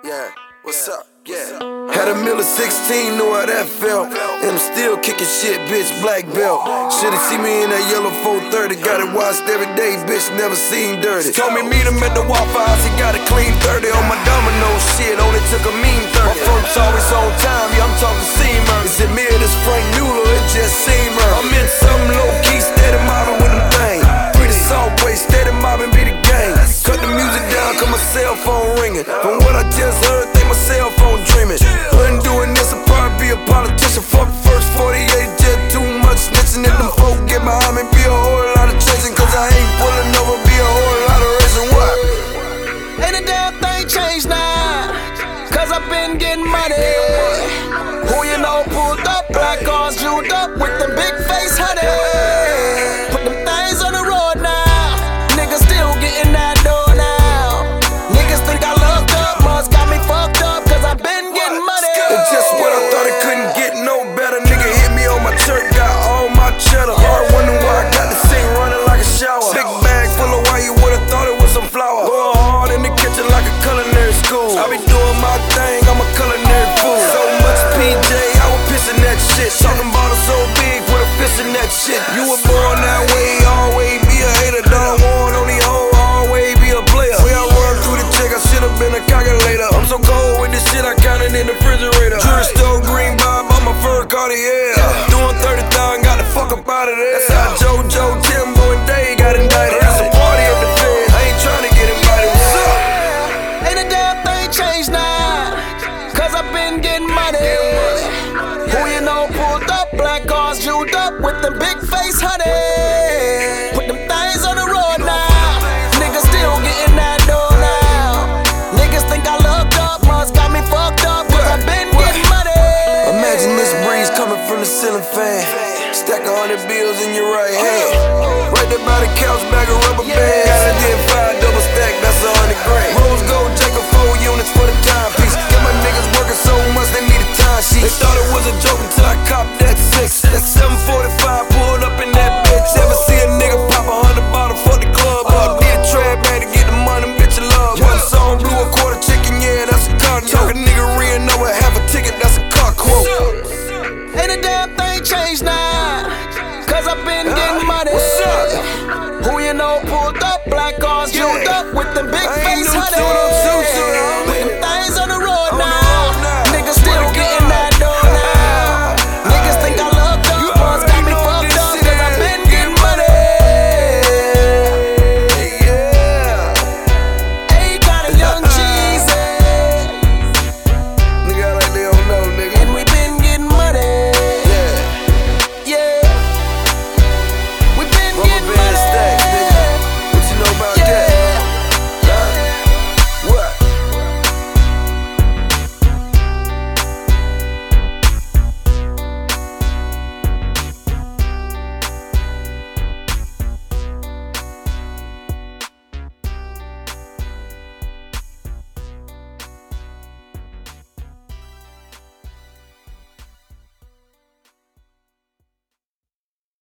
Yeah, what's up? Yeah. Had a meal at 16, knew how that felt. And I'm still kicking shit, bitch, black belt. Should've seen me in that yellow 430. Got it washed every day, bitch, never seen dirty. Told me meet him at the Waffle House, he got a clean 30. On my domino shit, only took a mean 30. My folks always on time, yeah, I'm talking Seamer. Is it me or this Frank Mueller? It just Seamer. I'm in some low-key, steady mobbing with them things. Free the Saltway, steady mobbing, be the gang. Cut the music down, cause my cell phone ringing. From what I just heard, think my cell phone dreaming. Wasn't doing this, I'd probably be a politician. Fuck first 48, just too much snitching. If them folk get behind me, be a whole lot of chasing. Cause I ain't pulling over, be a whole lot of racing. What? Ain't a damn thing changed now, cause I've been getting money. Who you know pulled up, black cars jeweled up with them big face honey. Put them things on the road now, niggas still getting that dough now. Niggas think I looked up, must got me fucked up, cause I've been getting money. It's just what I thought, it couldn't get no better. Nigga hit me on my shirt, got all my cheddar. Hard wondering why I got the sink running like a shower. Big bag full of wine, you would've thought it was some flour. Going hard in the kitchen like a culinary school. I be doing my thing, I'm a culinary fool. So much PJ, I was pissing that shit. Talking about it so big, put a fist in that shit. You were born that way, always be a hater. Done warn on the hoe, always be a player. Way I run through the check, I should've been a calculator. I'm so cold with this shit, I counted in the refrigerator. Jewelry store, green bob, on my fur Cartier. Doing 30,000, got the fuck up out of there. That's how JoJo, Timbo, and Dave got indicted. It's a party at the Fed, I ain't trying to get invited. What's up? Ain't a damn thing changed now, cause I've been getting money. Who you know pulled up, black cars jeweled up with them big face honey. Put them things on the road now, niggas still getting that dough now. Niggas think I looked up, must got me fucked up, cause I've been getting money. Imagine this breeze coming from the ceiling fan. Stack 100 bills in your right hand. Right there by the couch, bag of rubber bands.